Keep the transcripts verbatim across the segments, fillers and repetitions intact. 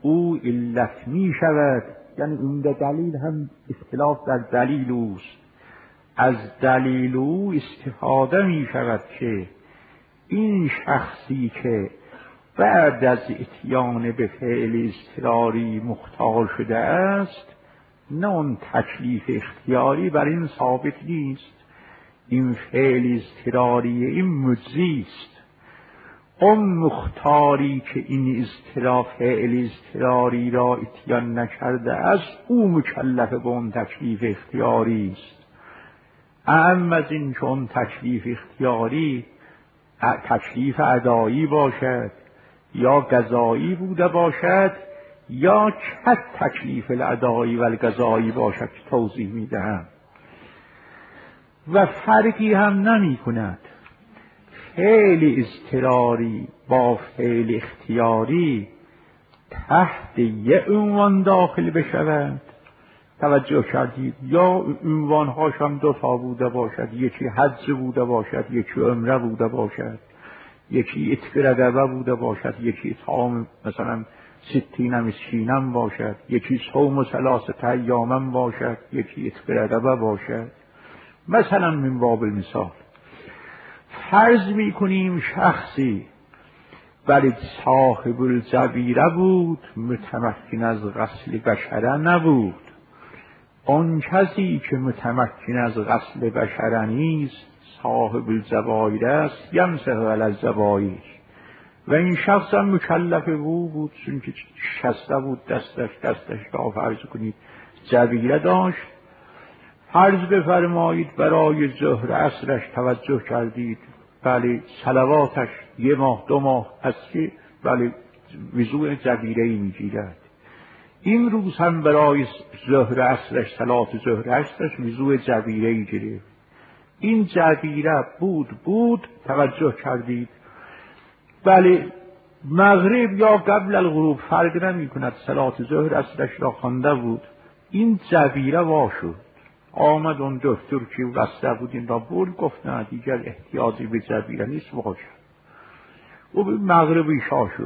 او علت می شود. یعنی این دلیل هم اختلاف در دلیل اوست. از دلیل او استفاده می شود که این شخصی که بعد از اتیان به فعل اضطراری مختار شده است، نه اون تکلیف اختیاری بر این ثابت نیست. این فعل اضطراری این مجزی است. اون مختاری که این اضطرار فعل اضطراری را اتیان نکرده است، او مکلف به اون تکلیف اختیاری است. اما از این چون تکلیف اختیاری تکلیف ادایی باشد یا قضایی بوده باشد، یا چه تکلیف الادایی و القضایی باشد که توضیح میدهم. و فرقی هم نمی کند فعل اضطراری با فعل اختیاری تحت یه عنوان داخل بشود. توجه کردید؟ یا عنوانهاش هم دو تا بوده باشد، یکی حج بوده باشد، یکی عمره بوده باشد، یکی عتق رقبه بوده باشد، یکی اطعام مثلا ستین مسکینم باشد، یکی صوم ثلاثه ایام باشد، یکی عتق رقبه باشد. مثلا من باب المثال فرض می کنیم شخصی ولی صاحب الجبیره بود، متمکن از غسل بشره نبود. آن کسی که متمکن از غسل بشره نیست صاحب الجبایره است، یمسح علی الجبایر. و این شخص هم مکلف او بود، چون که شسته بود دستش دستش را فرض کنید جبیره داشت. فرض بفرمایید برای ظهر عصرش توجه کردید، بله صلواتش یه ماه دو ماه هست که بله وضوء جبیره‌ای میگیرد. این روز هم برای ظهر عصرش صلات ظهر عصرش وضوء جبیره‌ای گرفت. این جبیره بود بود توجه کردید، بله مغرب یا قبل الغروب فرق نمی کند، صلات ظهر عصرش را خوانده بود. این جبیره وا شد، آمد اون دکتر که بسته بود این را برد، گفت نه دیگر احتیاجی به جبیره نیست وا شد. او به مغرب عشا شد.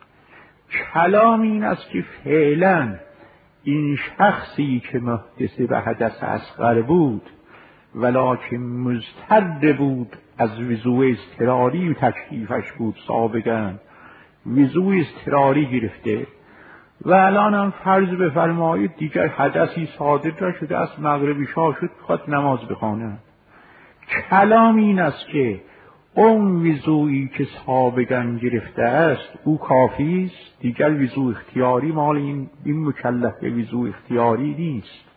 کلام این است که فعلا این شخصی که محدث به حدث اصغر بود ولکن مضطر بود از وضوء اضطراری و تکلیفش بود سابقا، وضوء اضطراری گرفته و الان هم فرض بفرمایید دیگر حدثی صادر نشده است، مغرب عشا شد بخواد نماز بخواند. کلام این است که اون وضوئی که سابقا گرفته است او کافی است، دیگر وضوء اختیاری مال این این مکلف وضوء اختیاری نیست،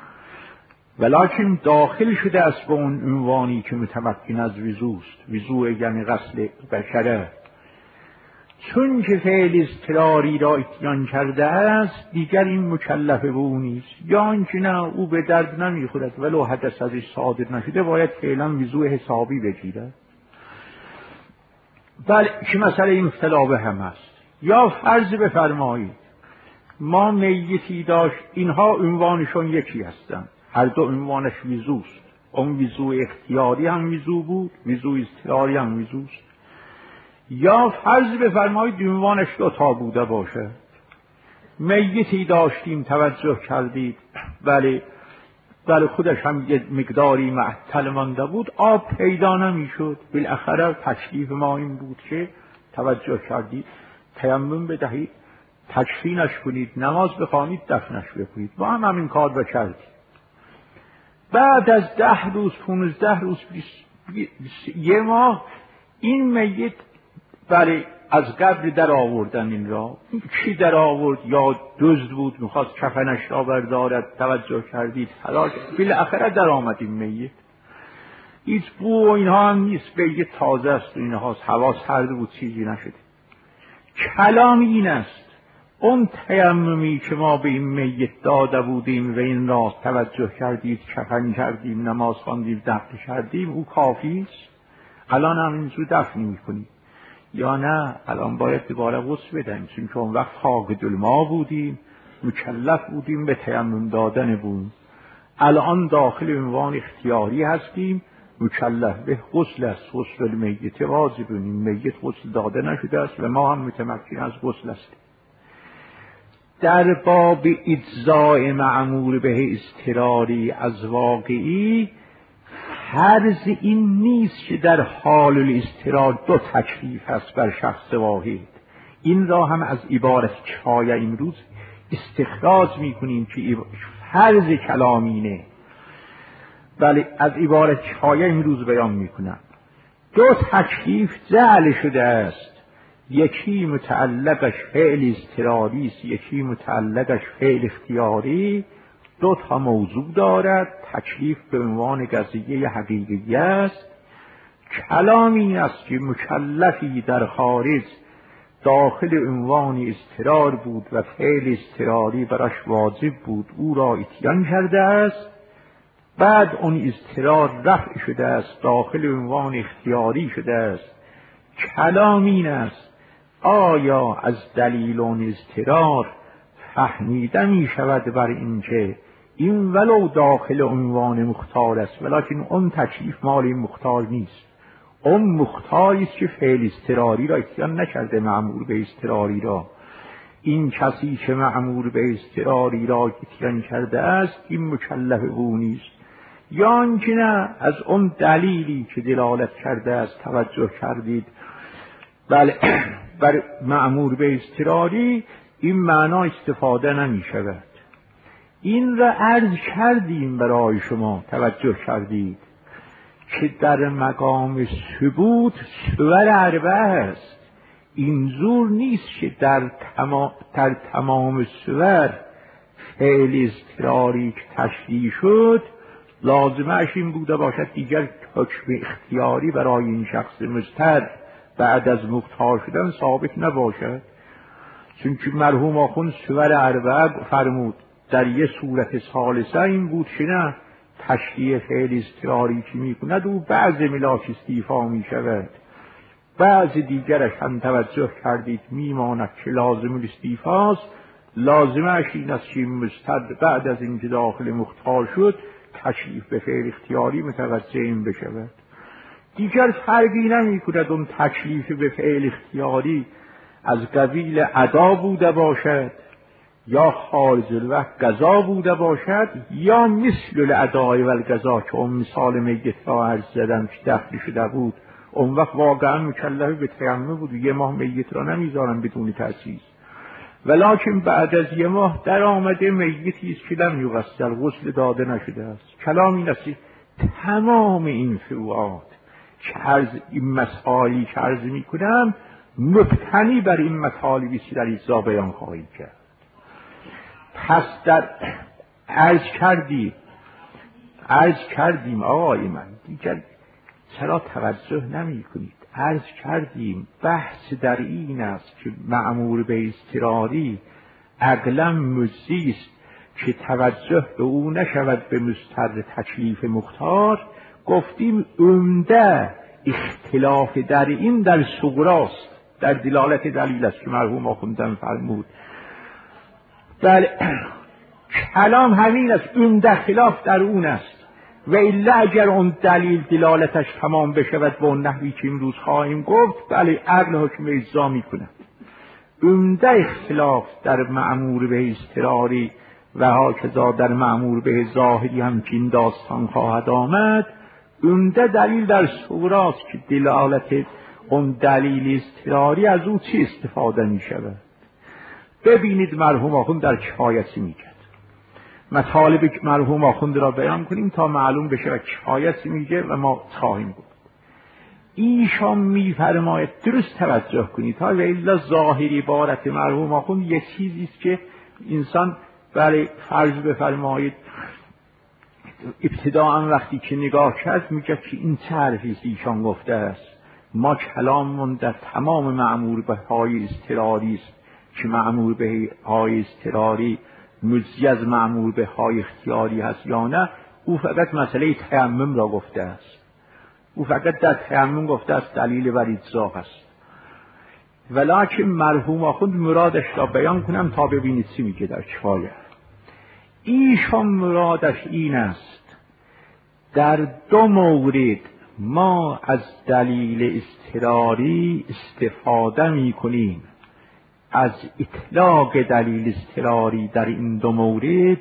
ولکن داخل شده است به اون عنوانی که متمکن از وضوء است. وضوء یعنی غسل بشره. چون که فعل اضطراری را اتیان کرده است دیگر این مکلف به او نیست، یا اینکه نه او به درد نمیخورد ولو حدث ازش صادر نشده باید فعلا وضوء حسابی بگیرد. بله که مسئله این اختلاف هم است. یا فرض بفرمایید ما میتی داشت، اینها عنوانشون یکی هستند، هر دو عنوانش وضوء است. اون وضوء اختیاری هم وضوء بود، وضوء اضطراری هم وضوء است. یا فرض بفرمایید عنوانش دو تا بوده باشه، میتی داشتیم توجه کردید، بله بله خودش هم یه مقداری معطل مانده بود، آب پیدا نمیشد. بالاخره تکلیف ما این بود که توجه کردید تیمم بدهید، تکفینش کنید، نماز بخوانید، دفنش بکنید. ما هم همین کار بکردیم. بعد از ده روز پونزده روز یه ماه این میت بله از قبر در آوردن این را. کی در آورد؟ یا دزد بود میخواست کفنش را بردارد، توجه کردید حلاج بالاخره در آمد این میت. هیچ بو و اینها هم نیست، میت تازه است و اینها هوا سرد بود چیزی نشده. کلام این است اون تیممی که ما به این میت داده بودیم و این را توجه کردید کفن کردیم، نماز خواندیم، دفن کردیم، او کافی است. الان هم اینجور دفن میکنیم یا نه الان باید دوباره غسل بدهیم، چون که اون وقت فاقد الماء بودیم، مکلف بودیم به تیمم دادن بود. الان داخل عنوان اختیاری هستیم، مکلف به غسل است. غسل المیت واجب، این میت غسل داده نشده است و ما هم متمکن از غسل هستیم. در باب اجزای معمور به اضطراری از واقعی فرض این نیست که در حال الاضطرار دو تکلیف است بر شخص واحد. این را هم از عبارت چایه امروز استخراج میکنیم که فرض کلامینه، ولی از عبارت چایه امروز بیان میکنم. دو تکلیف جعل شده است، یکی متعلقش فعل اضطراری است، یکی متعلقش فعل اختیاری. دو تا موضوع دارد. تکلیف به عنوان قضیه حقیقی است. کلام این است که مکلفی در خارج داخل عنوان اضطرار بود و فعل اضطراری براش واجب بود، او را اتیان کرده است. بعد اون اضطرار رفع شده است، داخل عنوان اختیاری شده است. کلام این است آیا از دلیل اون اضطرار فهمیده می شود بر اینکه این ولو داخل عنوان مختار است، ولیکن اون تکلیف مال این مختار نیست. اون مختاری است که فعل اضطراری را اتیان نکرده، مأمور به اضطراری را. این کسی که مأمور به اضطراری را اتیان کرده است این مکلف او نیست. یا آنکه نه از اون دلیلی که دلالت کرده است توجه کردید بله بر مأمور به اضطراری این معنا استفاده نمی شود. این را عرض کردیم برای شما، توجه کردید که در مقام ثبوت صور اربعه است. این زور نیست که در تمام, در تمام صور فعل اضطراری که تشریح شد لازمش این بوده باشد دیگر حکم اختیاری برای این شخص مضطر بعد از مختار شدن ثابت نباشد. چون که مرحوم آخوند صور اربعه فرمود. در یه صورت ثالثه این بود که نه تشریح فعل اضطراری که می کند او بعض ملاک استیفا می شود، بعض دیگرش هم توجه کردید می ماند که لازم الاستیفاست. لازمش این است که مضطر بعد از اینکه داخل مختار شد تشریف به فعل اختیاری متوجه این بشود. دیگر فرقی نمی کند اون تکلیف به فعل اختیاری از قبیل ادا بوده باشد یا خارج الوقت قضا بوده باشد یا مثل الادای و القضا که اون مثال میت را عرض زدم که دخل شده بود. اون وقت واقعا مکلف به تیمم بود، یه ماه میت را نمیذارن بدون تأسیس، ولیکن بعد از یه ماه در آمده میتی است که لم یغسل، غسل داده نشده است. کلام این است تمام این فروعات که عرض این مسائلی که عرض می کنم مبتنی بر این مطالبی که در اجزا بیان خواهید کرد. پس در عرض کردیم عرض کردیم آقای من دیگر چرا توجه نمی کنید؟ عرض کردیم بحث در این است که مأمور به اضطراری عقلا مجزی است که توجه به او نشود به مضطر تکلیف مختار. گفتیم عمده اختلاف در این در صغراست، در دلالت دلیل است که مرحوم آخوندم فرمود. بله کلام همین است، عمده خلاف در اون است. و الا اگر اون دلیل دلالتش تمام بشود به اون نحوی که امروز خواهیم گفت، بله عقل حکم اجزا می کند. عمده اختلاف در مأمور به اضطراری و هاکذا در مأمور به ظاهری هم که این داستان خواهد آمد، عمده دلیل در صغراست که دلالت اون دلیل اضطراری از او چی استفاده می شود. ببینید مرحوم آخوند در کفایتی می کرد. مطالب مرحوم آخوند را بیان کنیم تا معلوم بشه و کفایتی میگه و ما خواهیم گفت. ایشان میفرماید درست توجه کنید تا و الا ظاهری عبارت مرحوم آخوند یک چیزی است که انسان برای فرض بفرمایید ابتداء وقتی که نگاه کرد میگه که این چه حرفی است ایشان گفته است. ما کلاممون در تمام مأمور به های اضطراری است که مأمور به های اضطراری مجزی از مأمور به های اختیاری هست یا نه. او فقط مسئله تیمم را گفته است، او فقط در تیمم گفته است دلیل بر اجزا است. ولکن مرحوم آخوند مرادش را بیان کنم تا ببینید چی میگه در کفایه. ایشان مرادش این است در دو مورد ما از دلیل اضطراری استفاده می کنیم. از اطلاق دلیل اضطراری در این دو مورد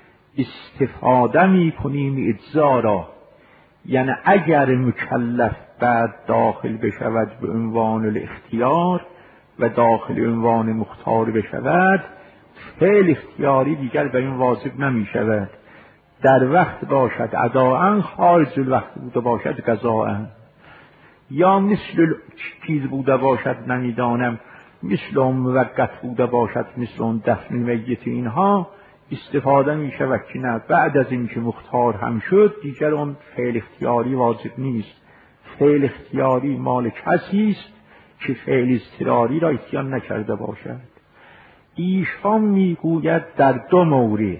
استفاده می کنیم اجزا را. یعنی اگر مکلف بعد داخل بشود به عنوان الاختیار و داخل عنوان مختار بشود، فعل اختیاری دیگر بر این واجب نمی شود. در وقت باشد اداءً، خارج الوقت بوده باشد قضاءً. یا مثل چیز بوده باشد نمیدانم، مثل اون موقت بوده باشد، مثل اون دفن میت، اینها استفاده می شود که نه بعد از اینکه مختار هم شد دیگر اون فعل اختیاری واجب نیست. فعل اختیاری مال کسی است که فعل اضطراری را اتیان نکرده باشد. ایشان میگوید در دو مورد.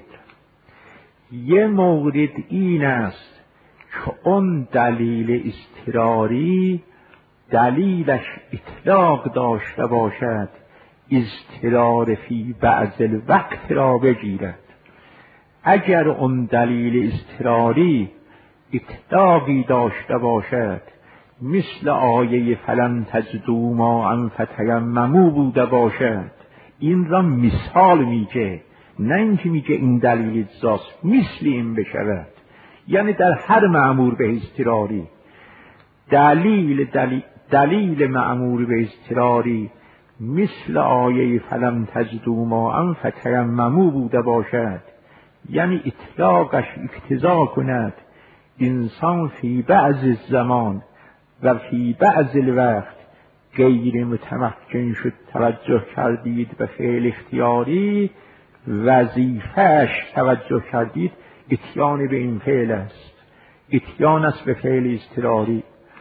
یه مورد این است که اون دلیل اضطراری دلیلش اطلاق داشته باشد، اضطرار فی بعض الوقت را بگیرد. اگر اون دلیل اضطراری اطلاقی داشته باشد، مثل آیه فلم تجدوا ماء فتیمموا بوده باشد، این را مثال میگه، نه اینکه میگه این دلیل اجزاست، مثل این بشود. یعنی در هر مأمور به اضطراری دلیل دلیل, دلیل مأمور به اضطراری مثل آیه فلم تجدوا ماء فتیمموا بوده باشد، یعنی اطلاقش اقتضا کند انسان فی بعض الزمان و فی بعض الوقت غیر متمکن شد توجه کردید به فعل اختیاری، وظیفه‌اش توجه کردید اتیان به این فعل است، اتیان است به فعل اضطراری.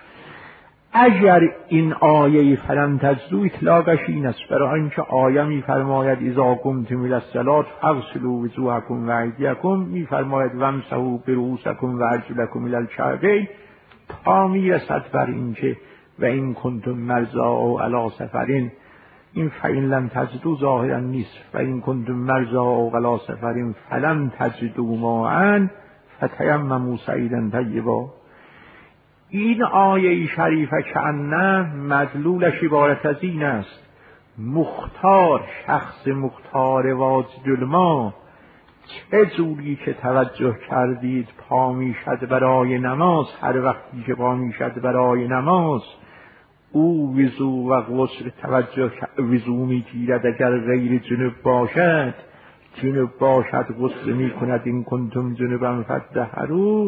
اگر این آیه فلم تجدوا اطلاقش این است، برای اینکه آیه می‌فرماید اذا قمتم الی الصلاة فاغسلوا وجوهکم و ایدیکم، می‌فرماید وامسحوا برؤوسکم و ارجلکم الی الکعبین، تا میرسد بر اینکه و این کنتم مرضی او علی سفرین، این فإن لم تجدوا ظاهرا نیست، و این کنتم مرضی او علی سفرین فلم تجدوا ماء فتیمموا صعیدا طیبا. این آیه شریفه کأنه مدلولش عبارت از این است: مختار، شخص مختار واجد الماء چه جوری که توجه کردید پا میشد برای نماز، هر وقتی که پا میشد برای نماز او وضو و غسل توجه وضو میگیرد، اگر غیر جنب باشد جنب باشد غسل میکند، این کنتم جنبا فطهروا.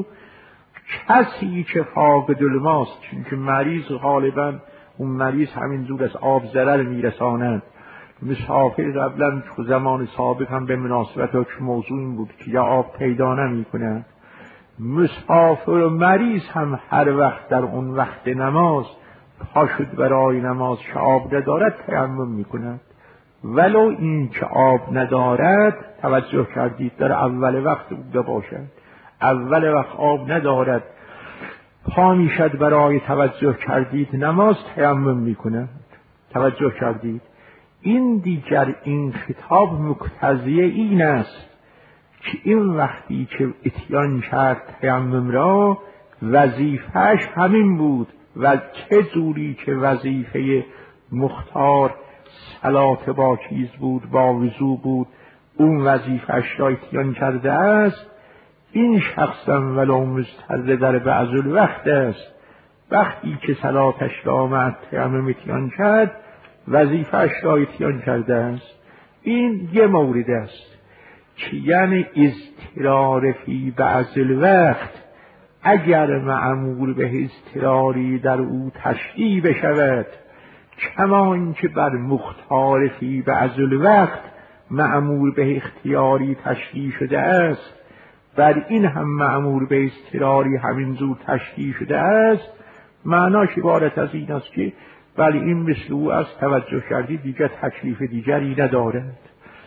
کسی که فاقد الماست، چون که مریض غالبا اون مریض همینجور از آب ضرر میرساند. مسافر قبلا زمان سابق هم به مناسبت که موضوع این بود که یا آب پیدا نمی کند، مسافر و مریض هم هر وقت در اون وقت نماز پا شد برای نماز که آب ندارد تیمم می کند، ولو این که آب ندارد توجه کردید در اول وقت بوده باشد، اول وقت آب ندارد پا می شد برای توجه کردید نماز تیمم می کند. توجه کردید این دیگر این خطاب مقتضی این است که این وقتی که اتیان کرد تیمم را وظیفهش همین بود، و چه جوری که وظیفه مختار صلات با چیز بود، با وضو بود، اون وظیفهش را اتیان کرده است. این شخصا ولو مضطر در بعض الوقت است، وقتی که صلاتش را مع تیمم اتیان کرد وظیفه‌اش را اتیان کرده است. این یه مورد است که یعنی اضطرار فی بعض الوقت اگر مأمور به اضطراری در او تشریع بشود، کما اینکه بر مختار فی بعض الوقت مأمور به اختیاری تشریع شده است، بر این هم مأمور به اضطراری همینجور تشریع شده است. معناش عبارت از این است که ولی این مثل او از توجه کردی دیگر تکلیف دیگری ندارد.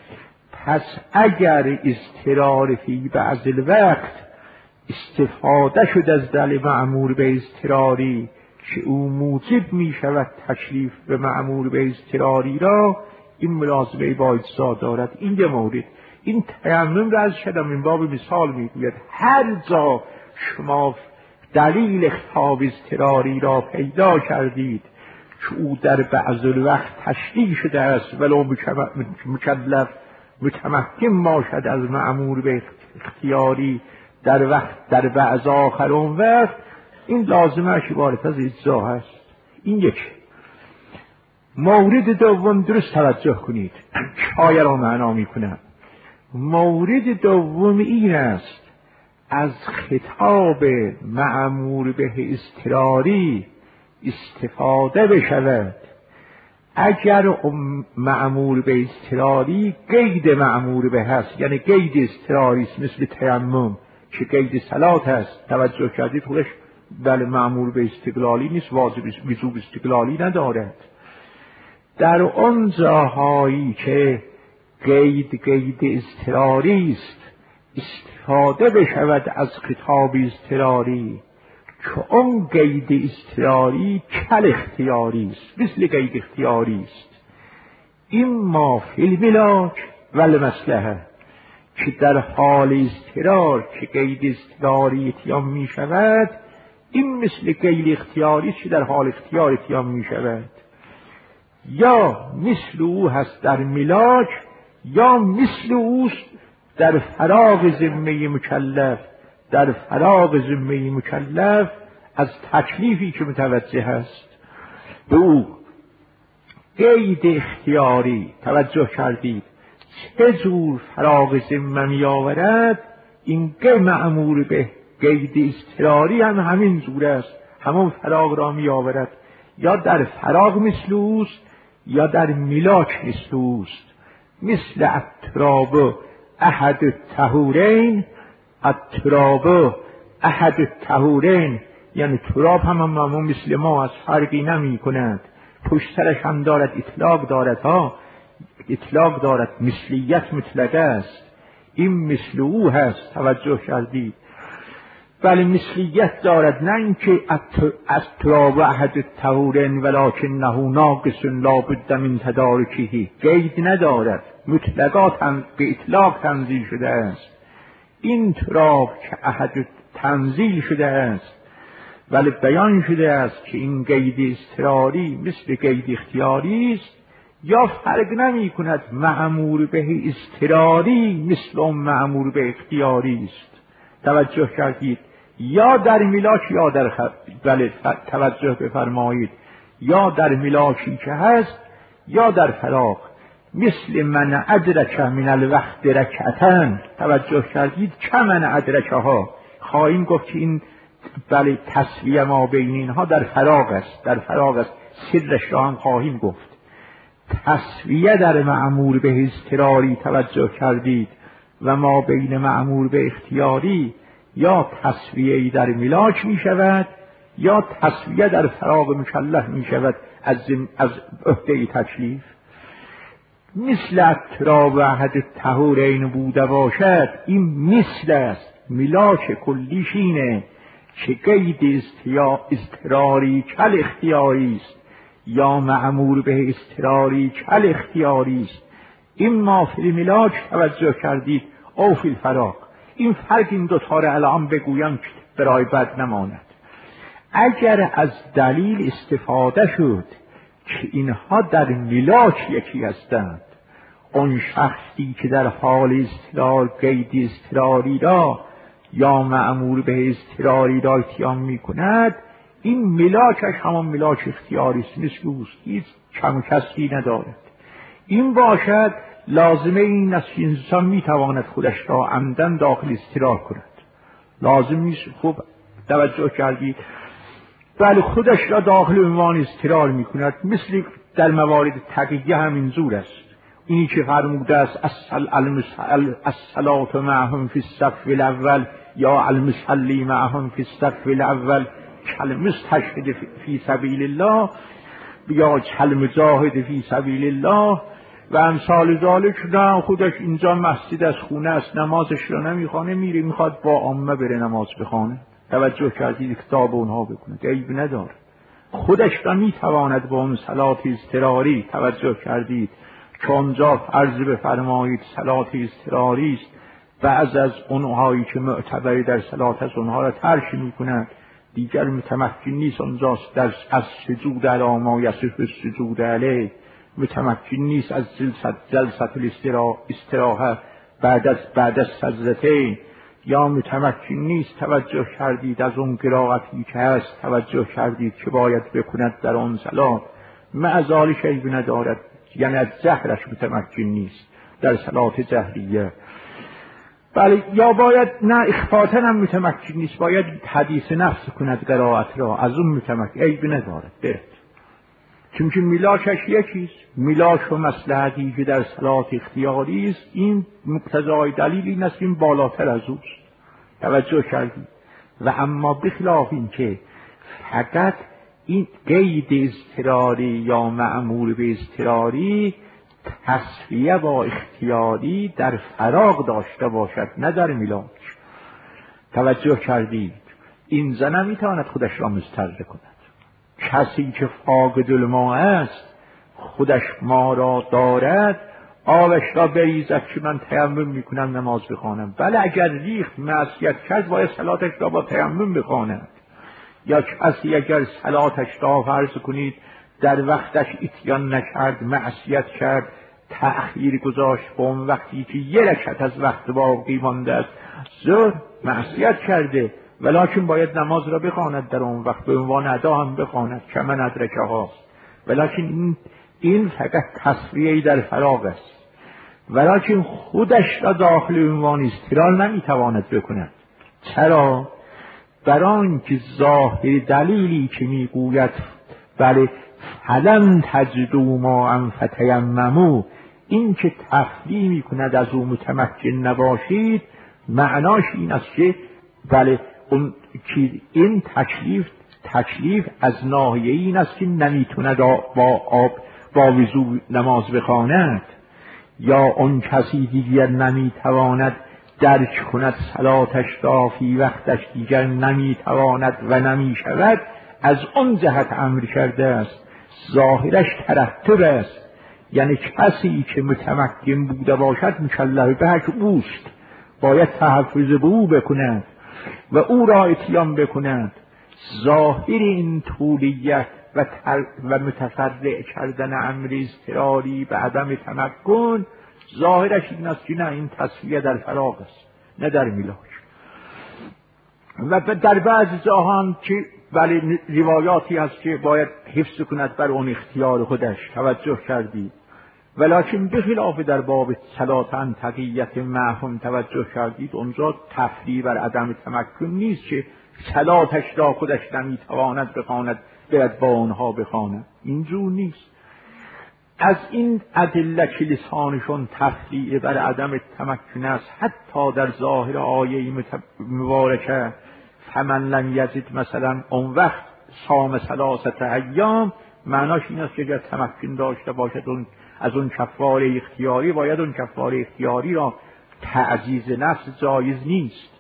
پس اگر اضطرار فی بعض الوقت استفاده شد از دلیل مأمور به اضطراری که او موجب می شود تکلیف به مأمور به اضطراری را، این ملازمه با اجزا دارد. این یه مورد. این تیمم را از شدم این باب مثال می گوید. هر جا شما دلیل خطاب اضطراری را پیدا کردید که او در بعض الوقت تشریح شده است ولو مکلف متمکن باشد از مأمور به اختیاری در وقت در بعض آخر اون وقت، این لازمش عبارت از اجزا هست. این یک. مورد دوم درست توجه کنید، آیه را معنا میکنم. مورد دوم این است از خطاب مأمور به اضطراری استفاده بشود اگر مأمور به اضطراری قید مأمور به هست، یعنی قید اضطراری است، مثل تیمم که قید صلات هست. توجه کردید خودش بله مأمور به استقلالی نیست، واجب وجوب استقلالی ندارد. در آن جاهایی که قید قید اضطراری است استفاده بشود از خطاب اضطراری که اون قید اضطراری کل اختیاری است، مثل قید اختیاری است. این ما فی الملاک والمصلحه که در حال اضطرار که قید اضطراری اتیام می شود، این مثل قید اختیاری است که در حال اختیار اتیام می شود. یا مثل او هست در ملاک، یا مثل اوست در فراغ ذمه مکلف، در فراغ ذمه مکلف از تکلیفی که متوجه است به او. قید اختیاری توجه کردید چه جور فراغ ذمه می آورد؟ این که مأمور به قید اضطراری هم همین جور است، همون فراغ را می آورد. یا در فراغ مثل اوست یا در ملاک مثل اوست. مثل التراب احد الطهورین، التراب احد الطهورین یعنی تراب هم همون مثل ما از فرقی نمی کند، پشترش هم دارد اطلاق دارد ها، اطلاق دارد، مثلیت مطلقه است. این مثل او هست، توجه کردید. بله مثلیت دارد، نه اینکه التراب احد الطهورین ولکنه ناقص لابد من تدارکه، قید ندارد، مطلقات هم به اطلاق تنزیل شده است. این تراب که احد تنزیل شده است ولی بیان شده است که این قید اضطراری مثل قید اختیاری است، یا فرق نمی کند مأمور به اضطراری مثل اون مأمور به اختیاری است. توجه کردید. یا در ملاک یا در خ... بله توجه بفرمایید، یا در ملاکی که هست یا در فراغ. مثل من ادرک من الوقت رکعتن، توجه کردید، که من ادرکه ها خواهیم گفت که این بله تسویه ما بین اینها در فراغ است، در فراغ است، سرش را هم خواهیم گفت. تسویه در مأمور به اضطراری توجه کردید و ما بین مأمور به اختیاری یا تسویه در ملاک می شود یا تسویه در فراغ مکلف می شود از از عهده تکلیف. مثل التراب احد الطهورین بوده باشد، این مثل است، ملاک کلیش اینه که قید اضطراری کل اختیاری است یا مأمور به اضطراری کل اختیاری است. این ما فی ملاک توجه کردید او فی الفراغ. این فرق این دوتا را الان بگویم که برای بد نماند. اگر از دلیل استفاده شد که اینها در ملاک یکی هستند، اون شخصی که در حال اضطرار قید اضطراری را یا مأمور به اضطراری را اتیام می کند، این ملاکش همان ملاک اختیاری است، مثل اوست، هیچ کم و کسری ندارد. این باشد لازمه این است که انسان می تواند خودش را عمدن داخل اضطرار کند. لازم نیست. خوب توجه کردید. بله خودش را داخل عنوان اضطرار می کند، مثل در موارد تقیه همین زور است. اینی که فرموده است الصلاة معهم فی الصف الاول یا المصلی معهم فی الصف الاول کالمستشهد فی سبیل الله یا کالمجاهد فی سبیل الله و امثال ذالک. نه خودش اینجا مسجد از خونه است، نمازش را نمیخوانه، میره میخواد با عامه بره نماز بخوانه. توجه کردید کتاب اونها بکنه، عیب نداره. خودش را میتواند با اون صلات اضطراری، توجه کردید که اونجا فرض بفرمایید صلات اضطراری است، بعض از اونهایی که معتبری در صلات از اونها را ترک میکنند، دیگر متمکن نیست آنجاست در از سجود علی ما یصف السجود علیه، متمکن نیست از جلسه جلسه الاستراحه بعد از بعد از سجدتین، یا متمکن نیست توجه کردید از اون قرائتی که هست توجه کردید که باید بکند در آن صلات، معذالی شیء ندارد، یعنی از جهرش متمکن نیست در صلات جهریه. بله، یا باید نه اخفاتا هم متمکن نیست، باید حدیث نفس کند قرائت را، از اون متمکن عیب ندارد بهت، چون که میلاشش یکیست، میلاش و مصلحتی که در صلات اختیاری است، این مقتضای دلیل این است، این بالاتر از اوست. توجه کردید؟ و اما بخلاف این که فقط این قید اضطراری یا مأمور به اضطراری تصفیه با اختیاری در فراغ داشته باشد، نه در میلاش. توجه کردید؟ این زن نمیتواند خودش را مسترده کند. کسی که فاقد الماء است خودش ما را دارد، آبش را بریزد که من تیمم میکنم نماز بخوانم. بله اگر ریخت معصیت کرد باید صلاتش را با تیمم بخواند. یا کسی اگر صلاتش را فرض کنید در وقتش اتیان نکرد، معصیت کرد، تأخیر گذاشت به اون وقتی که یه رکعت از وقت باقی مانده است، ظهر معصیت کرده، ولکن باید نماز را بخواند در اون وقت، به عنوان ادا هم بخواند که من ادرکه هاست. ولکن این این فقط تصفیه‌ای در فراغ است، ولکن خودش را داخل عنوان استقرار نمیتواند بکند. چرا؟ بران که ظاهر دلیلی که میگوید بله فلم تجدوا ماء فتیمموا، این که تفریع میکند از او متمکن نباشید، معناش این است که بله اون که این تکلیف تکلیف از ناحیه این است که نمیتوند با آب با وضو نماز بخواند، یا اون کسی دیگر نمیتواند درک کند صلاتش را فی وقتش دیگر نمیتواند و نمیشود، از اون جهت امر کرده است. ظاهرش ترتب است، یعنی کسی که متمکن بوده باشد مکلف به اوست، باید تحفظ به او بکند و او را اتیان بکند. ظاهر این طولیت و, و متفرع کردن امر اضطراری به عدم تمکن، ظاهرش این است که نه، این تصفیه در فراغ است نه در میلاش. و در بعض جاهان که ولی روایاتی هست که باید حفظ کند بر اون اختیار خودش. توجه کردید؟ ولکن بخلاف در باب صلات عن تقیت معهم توجه کردید، اونجا تفریع بر عدم تمکن نیست که صلاتش را خودش نمیتواند بخواند باید با اونها بخواند، اینجور نیست. از این ادله که لسانشون تفریع بر عدم تمکن است، حتی در ظاهر آیه مبارکه فمن لم یزد مثلا اون وقت صام ثلاثه ایام، معناش این است که اگر تمکن داشته باشد اون از اون کفاره اختیاری، باید اون کفاره اختیاری را تعزیز نفس جایز نیست.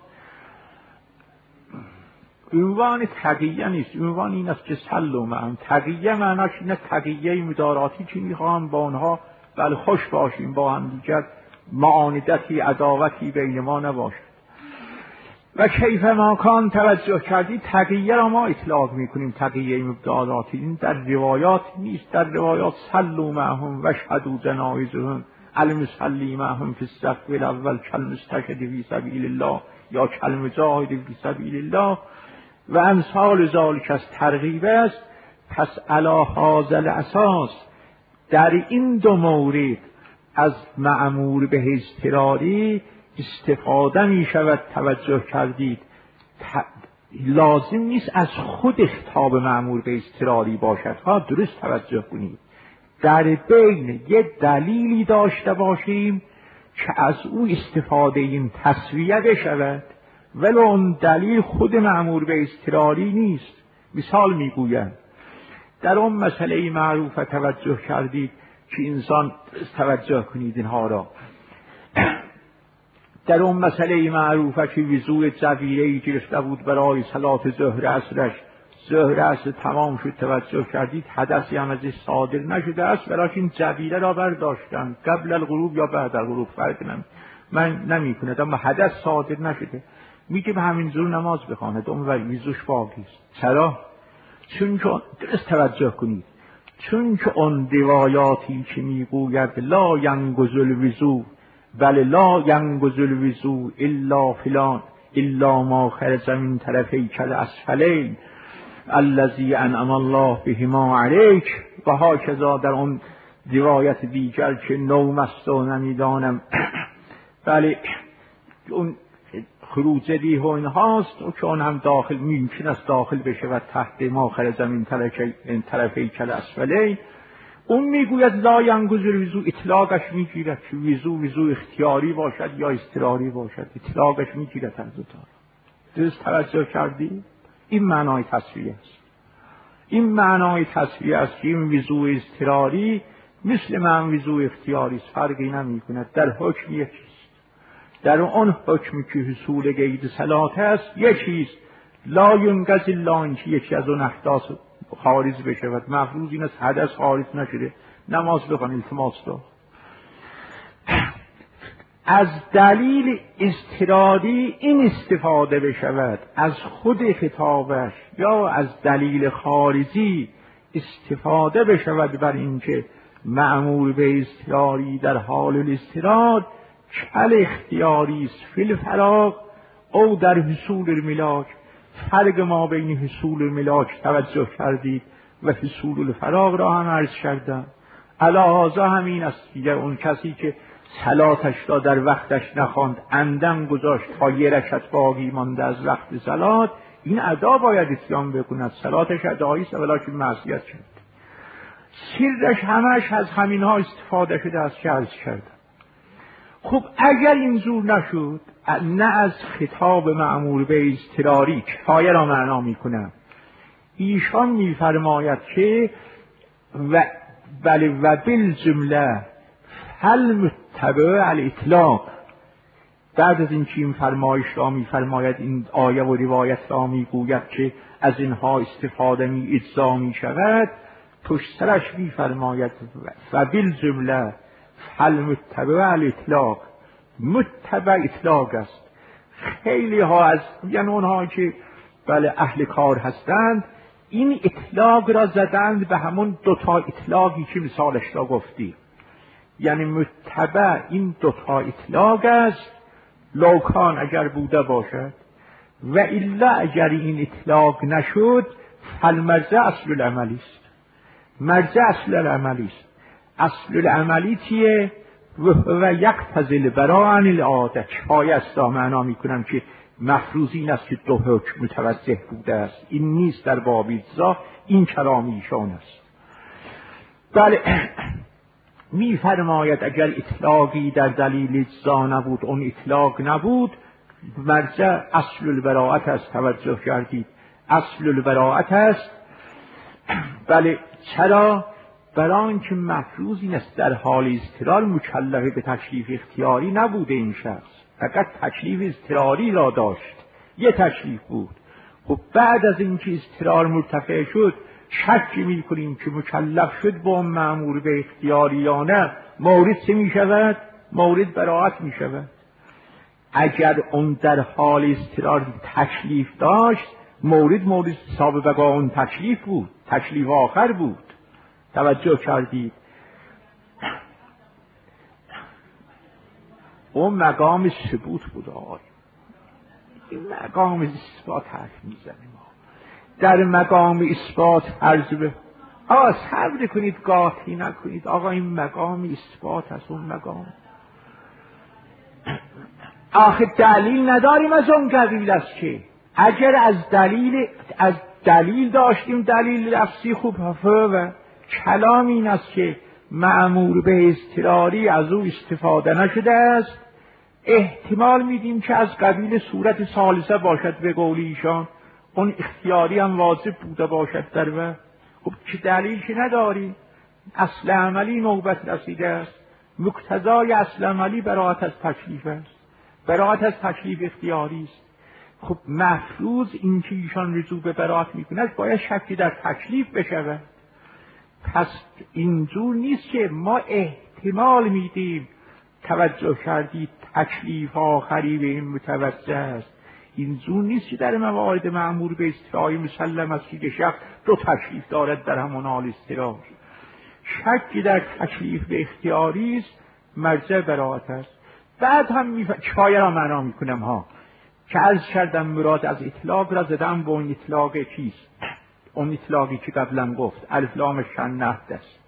عنوان تقیه نیست، عنوان این است که سلو معهم. تقیه معناش اینه تقیه مداراتی که میخوام با اونها بل خوش باشیم، با هم دیگر معاندتی عداوتی بین ما نباشد. و کیف ما کان توجه کردید، تقیه را ما اطلاق میکنیم تقیه مداراتی، این در روایات نیست. در روایات سلو معهم و شهدوا جنائزهم المصلی معهم فی الصف الاول کالمستشهد فی سبیل الله یا کالمجاهد فی سبیل الله و امثال ذالک از ترغیب است. پس علی هذا الاساس در این دو مورد از مأمور به اضطراری استفاده می شود. توجه کردید؟ لازم نیست از خود خطاب مأمور به اضطراری باشد. ها درست توجه کنید، در بین یه دلیلی داشته باشیم که از او استفاده این تسویه بشود، ولو اون دلیل خود مأمور به اضطراری نیست. مثال میگویم در اون مسئله معروف توجه کردید که انسان توجه کنید اینها را، در اون مسئله معروفه که وضوء جبیره‌ای گرفته بود برای صلات ظهر عصرش، ظهر عصر تمام شد، توجه کردید حدثی هم ازش صادر نشده است، ولیکن جبیره را برداشتن قبل الغروب یا بعد الغروب فرق نمی من نمی کند، اما حدث صادر نشده. میگیم همینجور نماز بخواند اون ویزوش باقی است. چرا؟ چون که درست توجه کنید، چون که اون روایاتی که میگوید لا ینگز الوضو بل لا ینگز الوضو الا فلان الا ما خرج من طرفی الاسفلین الذی انعم الله بهما علیک و هاکذا در اون روایت دیگر که نوم است و نمیدانم بله اون خروج ریح و اینهاست و که اون هم داخل ممکن است داخل بشه و تحت ما خرج من طرفی الاسفلین. اون میگوید لا ینگز الوضو، اطلاقش میگیرد که وضو وضو اختیاری باشد یا اضطراری باشد، اطلاقش میگیرد از دو تا. درست توجه کردی؟ این معنای تصفیه است. این معنای تصفیه است که این وضو اضطراری مثل من وضو اختیاری است، فرقی نمیکند، در حکم یکیست. در اون حکمی که حصول قید صلات است یکیست، لا ینگز الا اینکه یکی از اون احداث خارج بشود. مفروض این است حدث خارج نشده نماز بخوان التماس دار. از دلیل اضطراری این استفاده بشود از خود خطابش یا از دلیل خارجی استفاده بشود بر اینکه مأمور به اضطراری در حال الاضطرار کل اختیاری است فی الفراغ او در حصول الملاک. فرق ما بین حصول الملاک توجه کردید و حصول الفراغ را هم عرض کردم. علاوه همین است دیگر اون کسی که صلاتش را در وقتش نخواند عمدن گذاشت تا یه رکعت باقی مانده از وقت صلات، این ادا باید اتیان بکند، صلاتش ادایی است ولکن معصیت کرد. سرش همش از همین ها استفاده شده از که عرض کردم. خب اگر این زور نشد، نه از خطاب مأمور به اضطراری کفایه را معنا میکنم. ایشان میفرماید که و بله و بالجمله هل متبع الاطلاق. بعد از این که این فرمایش را میفرماید این آیه و روایت را میگوید که از اینها استفاده می اجزا می شود، پشت سرش میفرماید و بالجمله هل متبع الاطلاق. متبع اطلاق است. خیلی ها از یعنی اونها که بله اهل کار هستند این اطلاق را زدند به همون دوتا اطلاقی که مثالش را گفتی. یعنی متبع این دوتا اطلاق است، لوکان اگر بوده باشد و الا اگر این اطلاق نشد فالمرجع اصل العملی است. مرجع اصل العملی است. اصل العملی چیه؟ و یقتضی البراء عن العاده. کفایه است را معنا میکنم که مفروض این است که دو حکم متوجه بوده است. این نیست در باب اجزا، این کلام ایشان است. بله میفرماید اگر اطلاقی در دلیل اجزا نبود، اون اطلاق نبود، مرجع اصل البراءت است. توجه کردید؟ اصل البراءت است. بله چرا؟ برای آنکه مفروض این است در حال اضطرار مکلف به تکلیف اختیاری نبوده این شخص، فقط تکلیف اضطراری را داشت، یه تکلیف بود. خب بعد از اینکه اضطرار مرتفع شد شک می‌کنیم که مکلف شد با مأمور به اختیاری یا نه، مورد چه می‌شود؟ مورد براءت می‌شود. اگر اون در حال اضطرار تکلیف داشت، مورد مورد حساب بقا اون تکلیف بود، تکلیف آخر بود. توجه کردید؟ اون مقام ثبوت بود. آقای این مقام اثبات حرف میزنیم. در مقام اثبات عرض به آقا صبر کنید، قاطی نکنید. آقا این مقام اثبات است. اون مقام آخه دلیل نداریم از اون قبیل است که اگر از دلیل از دلیل داشتیم، دلیل لفظی خوب و کلام این است که مأمور به اضطراری از او استفاده نشده است، احتمال میدیم که از قبیل صورت ثالثه باشد به قول ایشان، اون اختیاری هم واجب بوده باشد در و خب چه دلیل که نداری. اصل عملی نوبت رسیده است. مقتضای اصل عملی براءت از تکلیف است، براءت از تکلیف اختیاری است. خب مفروض این که ایشان رجوع به براءت میکند باید شکی در تکلیف بشود. پس اینجور نیست که ما احتمال میدیم. توجه کردید؟ تکلیف آخری به این متوجه است. این زون نیست که در موارد مأمور به استراحه مسلم است که شخص دو تکلیف دارد در همان حال استراحه. شکی در تکلیف به اختیاری است مرجع براءت است. بعد هم می چای را معنا میکنم ها که عرض کردم مراد از اطلاق را زدم با اون اطلاق چیست؟ اون اطلاقی که قبلا گفت الف لام شن نهد است.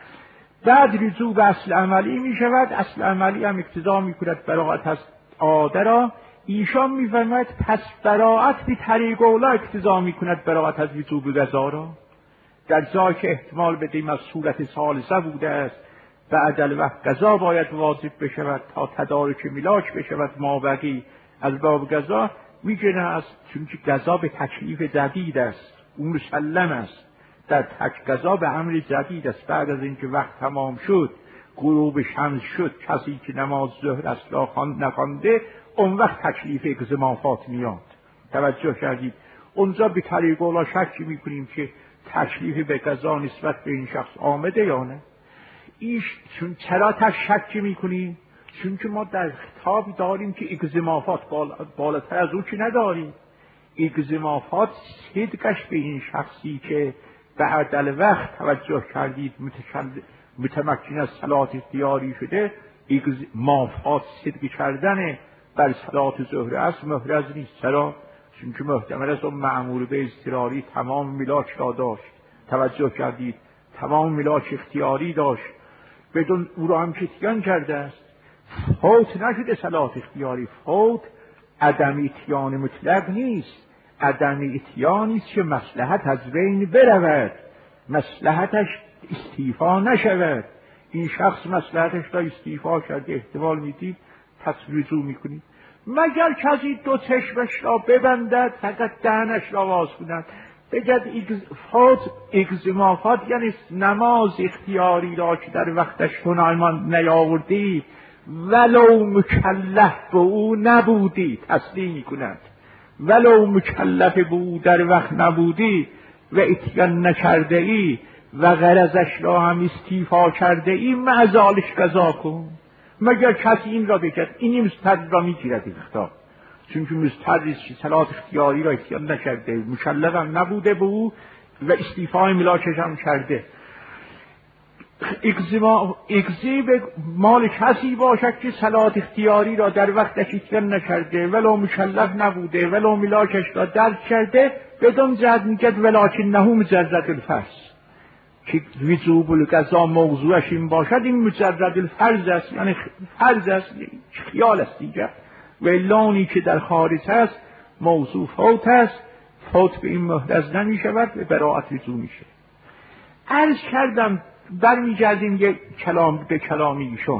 بعد رجوع به اصل عملی می شود. اصل عملی هم اقتضا می کند براءت از عاده را. ایشان می فرماید پس براءت به طریق اولا اقتضا می کند براءت از وجوب قضا را، در جای که احتمال بدیم از صورت ثالثه بوده است بعد الوقت قضا باید واجب بشود تا تدارک ملاک بشود مابقی از باب قضا میگنه است، چون که قضا به تکلیف جدید است، اون مسلم است. در تک قضا به امر جدید است. بعد از اینکه وقت تمام شد غروب شمس شد کسی که نماز ظهر اصلا خواند نخوانده اون وقت تکلیف اگزمافات میاد. توجه کردید؟ اونجا به طریق اولا شکی میکنیم که تکلیف به قضا نسبت به این شخص آمده یا نه. ایش چون چرا تک شکی میکنیم؟ چون که ما در خطابی داریم که اگزمافات بال... بالاتر از او که نداریم. اگزمافات صدقش به این شخصی که بعد الوقت توجه کردید متشل... متمکن از صلات اختیاری شده، اگزمافات صدق کردن بر صلات ظهر است محرز نیست. چرا؟ چون که محتمل است اون مأمور به اضطراری تمام ملاک را داشت. توجه کردید؟ تمام ملاک اختیاری داشت، بدون او را هم کتیان کرده است. فوت نشده صلات اختیاری. فوت عدم اتیان مطلق نیست، عدم اتیانی است که مصلحت از بین برود، مصلحتش استیفا نشود. این شخص مصلحتش را استیفا کرده، احتمال میدید پس رجوع میکنید. مگر کسی دو چشمش را ببندد فقط دهنش را باز کند بگد فوت اگزمافات یعنی نماز اختیاری را که در وقتش تنایمان نیاوردی ولو مکلف به او نبودی تسلیم کند، ولو مکلف به او در وقت نبودی و اتیان نکرده ای و غرضش را هم استیفا کرده ای معزالش قضا کن. مگر کسی این را بگد این مسترد را میگیرد این خطاب، چون که مستردیست که صلات اختیاری را اتیان نکرده، مکلف هم نبوده به او و استیفای ملاکش هم کرده. اگزی به مال کسی باشد که صلات اختیاری را در وقتش اتیان نکرده ولو مکلف نبوده ولو ملاکش را درک کرده، بدون جد میگد ولکن نهو مجرد الفرض که وجوب القضا موضوعش این باشد این مجرد الفرض است، یعنی فرض است، خیال است دیگر. و لانی که در خارج است موضوع فوت است، فوت به این محرز نمی شود و براءت رجوع میشه. عرض کردم برمیگردیم یک کلام به کلامیشون.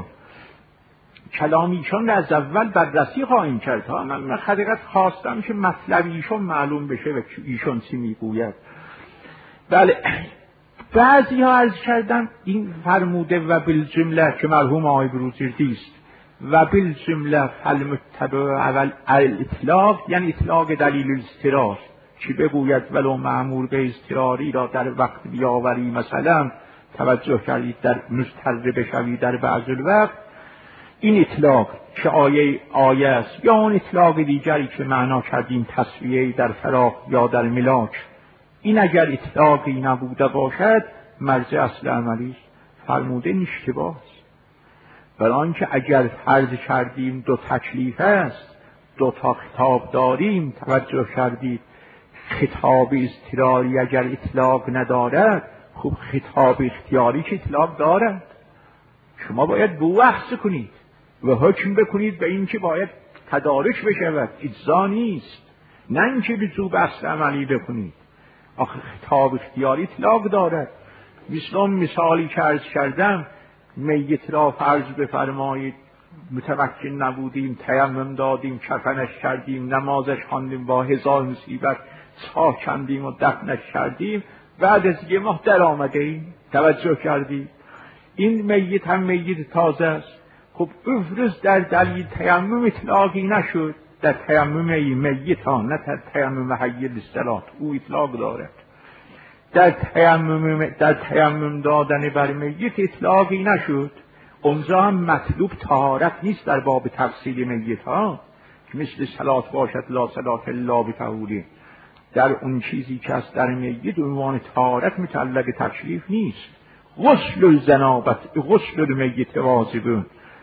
کلامیشون از اول بررسی خواهیم کرد ها. من حقیقت خواستم که مطلب ایشون معلوم بشه و ایشون چی میگوید. بله بعضی ها عرض کردم این فرموده و بالجمله که مرحوم آقای بروجردی است و بالجمله فالمتبع اول الاطلاق یعنی اطلاق دلیل الاضطرار که بگوید ولو مأمور به اضطراری را در وقت بیاوری مثلا توجه کردید در مضطر بشوی در بعض الوقت، این اطلاق که آیه آیه است یا اون اطلاق دیگری که معنا کردیم تصویه در فراق یا در ملاک، این اگر اطلاقی نبوده باشد مرجع اصل عملی فرموده اشتباه است. برای آنکه اگر فرض کردیم دو تکلیف است، دو تا خطاب داریم، توجه کردید خطاب اضطراری اگر اطلاق ندارد خب خطاب اختیاری که اطلاق دارد، شما باید بو بحث کنید و حکم بکنید به این که باید تدارک بشود، اجزا نیست، نه اینکه وجوب اصل عملی بکنید. آخه خطاب اختیاری اطلاق دارد. مثلا مثالی که عرض کردم میت را فرض بفرمایید متمکن نبودیم، تیمم دادیم، کفنش کردیم، نمازش خواندیم، با هزار مصیبت چاه کندیم و دفنش کردیم، بعد از یه ماه در آمده ایم. توجه کردیم این میت هم میت تازه است. خب افرز در دلیل تیمم اطلاقی نشد، در تیمم میت ها نه در تیمم حی للصلات او اطلاق دارد. در تیمم در تیمم دادن بر میت اطلاقی نشد. اونجا هم مطلوب طهارت نیست در باب تفصیل میت ها، که مثل صلات باشد لا صلات الا بطهوره، در اون چیزی که از در میت عنوان طهارت متعلق تشریف نیست. غسل الجنابت غسل المیت واجب،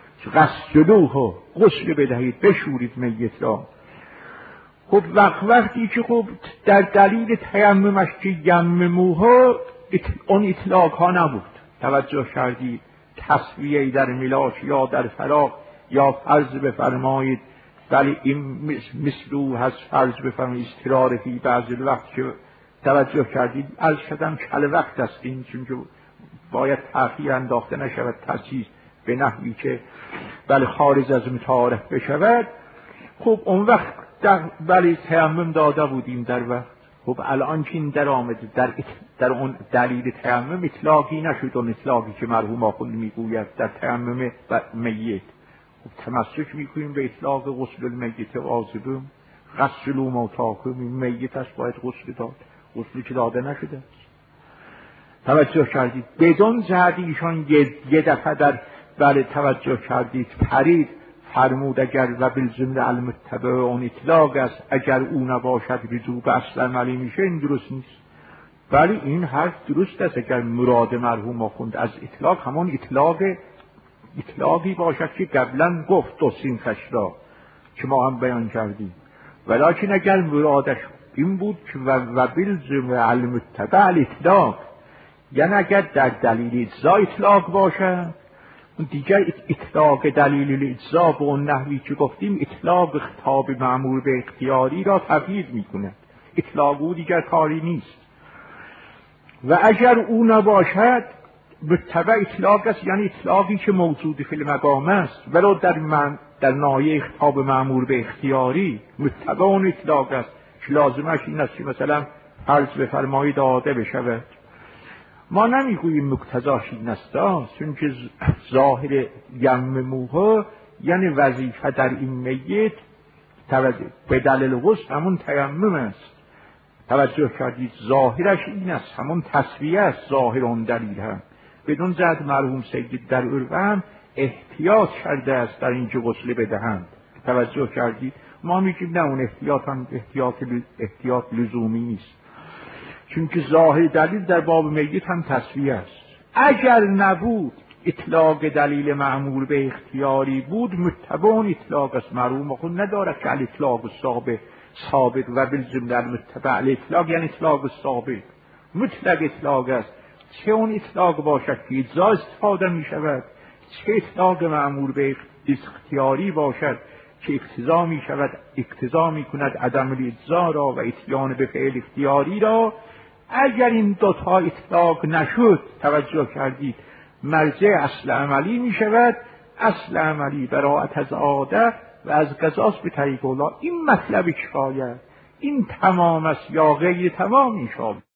غسلوه غسل بدهید، بشورید میت را. خب وقت وقتی که خب در دلیل تیممش که یمموها اون اطلاق ها نبود، توجه کردید، تصویه در ملاک یا در فراق یا فرض بفرمایید ولی این مثلو هست، فرض بفرمایید استرار فی بعض الوقت که توجه کردید از شدم کل وقت است این، چون که باید تأخیر انداخته نشود تجهیز به نحوی که بله خارج از متعارف بشود. خب اون وقت در بله تیمم داده بودیم در وقت. خب الان که این در آمده در, در اون دلیل تیمم اطلاقی نشد، اون اطلاقی که مرحوم آخوند میگوید در تیمم میت. خب تمسک میکنیم به اطلاق غسل المیت واجب، غسل موتاکم، این میت است باید غسل داد، غسلی که داده نشده است. توجه کردید بدون جهت ایشان یه, یه دفعه در بله توجه کردید پرید فرمود اگر و بالجمله المتبع اون اطلاق است، اگر او نباشد رجوع به اصل عملی میشه، این درست نیست. ولی این حرف درست است اگر مراد مرحوم آخوند از اطلاق همون اطلاق اطلاقی باشد که قبلا گفت دو سین خشرا که ما هم بیان کردیم، ولیکن اگر مرادش این بود که و, و بالجمله المتبع الاطلاق، یعنی اگر در دلیل اجزا اطلاق باشد، دیگر اطلاق دلیل الاجزا به اون نحوی که گفتیم اطلاق خطاب مأمور به اختیاری را تبعید میکنه، اطلاق او دیگر کاری نیست. و اگر او نباشد متبع اطلاق است، یعنی اطلاقی که موجود فی المقام است ولو در من در ناحیه خطاب مأمور به اختیاری متبع اون اطلاق است که لازمش این است که مثلا فرض بفرمایید داده بشود. ما نمیگوییم مقتضاش این است، چون که ظاهر یمموها یعنی وظیفه در این میت توجه به دلیل غسل همون تیمم است. توجه کردید ظاهرش این است، همون تصویه است ظاهر اون دلیل هم. بدون جهت مرحوم سید در عرفه هم احتیاط کرده است در اینجا غسل بدهند. توجه کردید ما میگیم نه اون احتیاط هم احتیاط, احتیاط لزومی نیست، چون که ظاهر دلیل در باب میت هم تصویه است. اگر نبود اطلاق دلیل مأمور به اختیاری بود متبع اطلاق است. مرحوم خود ندارد که الاطلاق ثابت ثابت و بالجمله متبع الاطلاق یعنی اطلاق ثابت مطلق اطلاق است. چه اون اطلاق باشد که اجزا استفاده می شود، چه اطلاق مأمور به اختیاری باشد که اقتضا می شود اقتضا می کند عدم الاجزا را و اتیان به فعل اختیاری را. اگر این دوتا اطلاق نشد توجه کردید مرجع اصل عملی می شود، اصل عملی براءت از عاده و از قضاست به طریق اولا. این مطلب کفایت، این تمام است یا غیر تمام این شامل.